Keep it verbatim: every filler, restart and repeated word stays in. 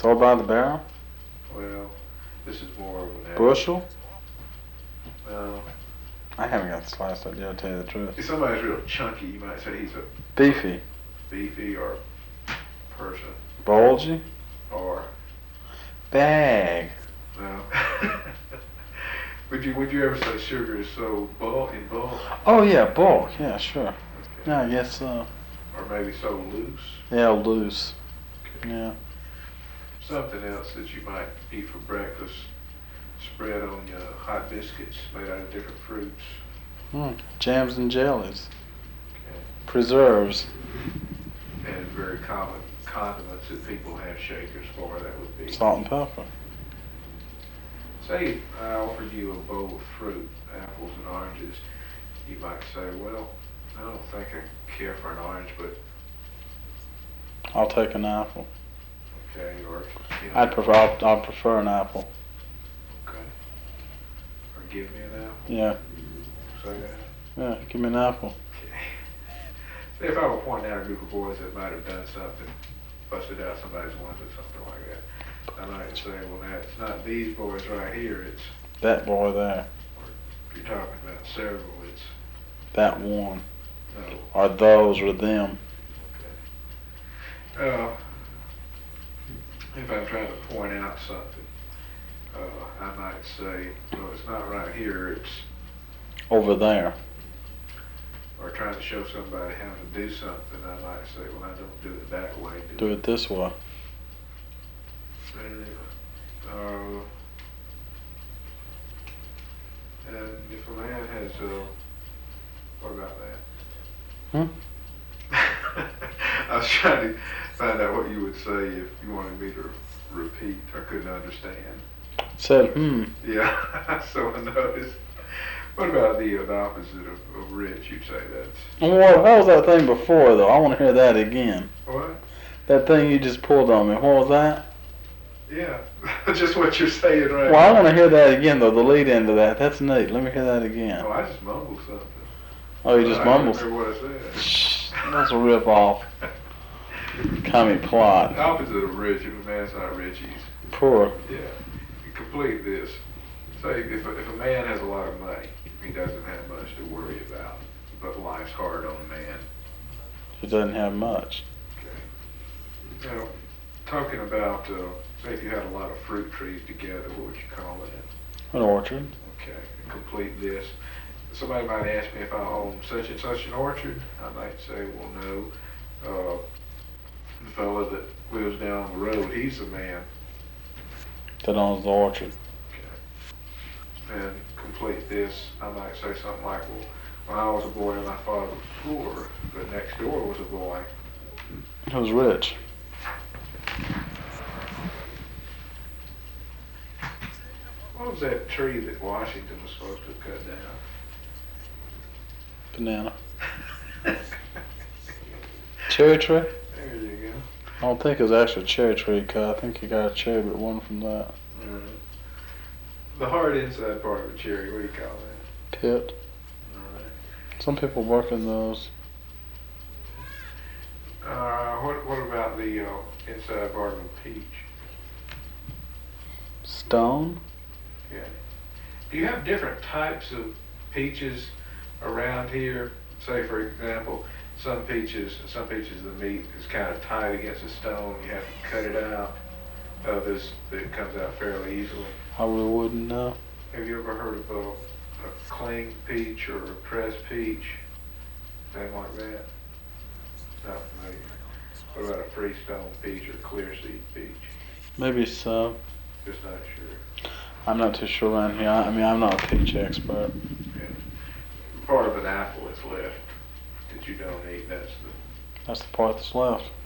Sold by the barrel? Well, this is more of an Bushel? No. I haven't got the slice up yet, to tell you the truth. If somebody's real chunky, you might say he's a Beefy. beefy or person. Bulgy? Or Bag. no. would you would you ever say sugar is so bulk in bulk? Oh yeah, bulk. Yeah, sure. Okay. Yeah, I guess so. Or maybe so loose. Yeah, loose. Okay. Yeah. Something else that you might eat for breakfast, spread on your hot biscuits made out of different fruits. Mm. Jams and jellies. Okay. Preserves. And very common condiments that people have shakers for, that would be Salt and pepper. Say I offered you a bowl of fruit, apples and oranges, you might say, well, I don't think I care for an orange, but I'll take an apple. okay, or you know, I'd prefer. I'll, I'll prefer an apple. okay, or give me an apple. Yeah. Say that. Yeah. Give me an apple. Okay. Say if I were pointing out a group of boys that might have done something, busted out somebody's window, something like that, I might say, well, now it's not these boys right here. It's That boy there. or if you're talking about several, it's That one. no. Or those or them. Okay. Uh, if I'm trying to point out something, uh, I might say, well, it's not right here. It's Over there. or trying to show somebody how to do something. I might say, well, I don't do it that way. Do it this way. Uh, and if a man has, uh, what about that? Hmm? I was trying to find out what you would say if you wanted me to repeat. I couldn't understand. Said hmm. Yeah, so I noticed. What about the, uh, the opposite of, of rich? You'd say that's What, what was that thing before though? I want to hear that again. what? That thing you just pulled on me. What was that? Yeah, just what you're saying right Well, I now. want to hear that again though. The lead into that. That's neat. Let me hear that again. Oh, I just mumbled something. Oh, you just I mumbled. don't remember what I said. Shh. That's a rip off. Commie plot. The opposite of rich, if a man's not rich, he's Poor. yeah. You complete this. Say if a, if a man has a lot of money, he doesn't have much to worry about, but life's hard on a man. He doesn't have much. Okay. Now, talking about, uh, say if you had a lot of fruit trees together, what would you call that? An orchard. Okay. Complete this. Somebody might ask me if I own such and such an orchard. I might say, well, no. Uh, the fellow that lives down the road, he's the man. That owns the orchard. Okay. And complete this, I might say something like, well, when I was a boy my father was poor, but next door was a boy. Who's rich? What was that tree that Washington was supposed to cut down? Banana. Cherry tree? There you go. I don't think it was actually a cherry tree cut. I think you got a cherry, but one from that. Mm. The hard inside part of a cherry, what do you call that? Pit. Alright. Some people work in those. Uh, what, what about the uh, inside part of a peach? Stone? Yeah. Do you have different types of peaches around here? Say, for example, some peaches, some peaches, the meat is kind of tight against a stone. You have to cut it out. Others, it comes out fairly easily. I really wouldn't know. Have you ever heard of a, a clean peach or a pressed peach? Anything like that? Not familiar. What about a freestone peach or clear seed peach? Maybe so. Just not sure. I'm not too sure around here. I I mean, I'm not a peach expert. Yeah. Part of an apple is left that you don't eat. That's the That's the part that's left.